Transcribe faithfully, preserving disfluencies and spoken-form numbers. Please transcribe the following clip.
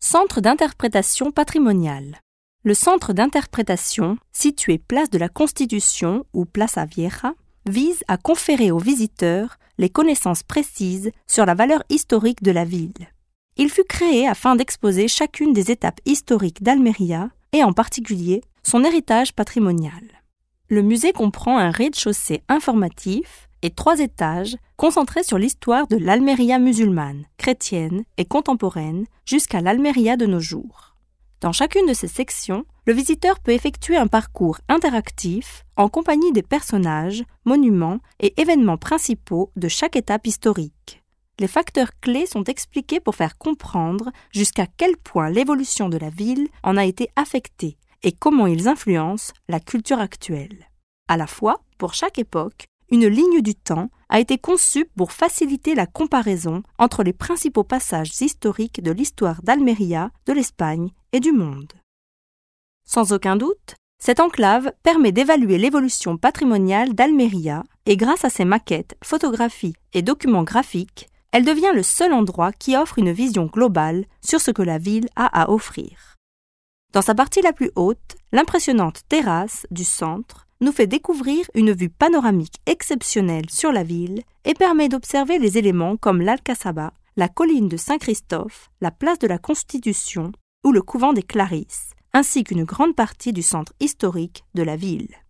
Centre d'interprétation patrimoniale. Le centre d'interprétation, situé place de la Constitution ou Plaza Vieja, vise à conférer aux visiteurs les connaissances précises sur la valeur historique de la ville. Il fut créé afin d'exposer chacune des étapes historiques d'Almería et en particulier son héritage patrimonial. Le musée comprend un rez-de-chaussée informatif et trois étages concentrés sur l'histoire de l'Almería musulmane, chrétienne et contemporaine jusqu'à l'Almería de nos jours. Dans chacune de ces sections, le visiteur peut effectuer un parcours interactif en compagnie des personnages, monuments et événements principaux de chaque étape historique. Les facteurs clés sont expliqués pour faire comprendre jusqu'à quel point l'évolution de la ville en a été affectée et comment ils influencent la culture actuelle. À la fois, pour chaque époque, une ligne du temps a été conçue pour faciliter la comparaison entre les principaux passages historiques de l'histoire d'Almería, de l'Espagne et du monde. Sans aucun doute, cette enclave permet d'évaluer l'évolution patrimoniale d'Almería et grâce à ses maquettes, photographies et documents graphiques, elle devient le seul endroit qui offre une vision globale sur ce que la ville a à offrir. Dans sa partie la plus haute, l'impressionnante terrasse du centre nous fait découvrir une vue panoramique exceptionnelle sur la ville et permet d'observer les éléments comme l'Alcazaba, la colline de Saint-Christophe, la place de la Constitution ou le couvent des Clarisses, ainsi qu'une grande partie du centre historique de la ville.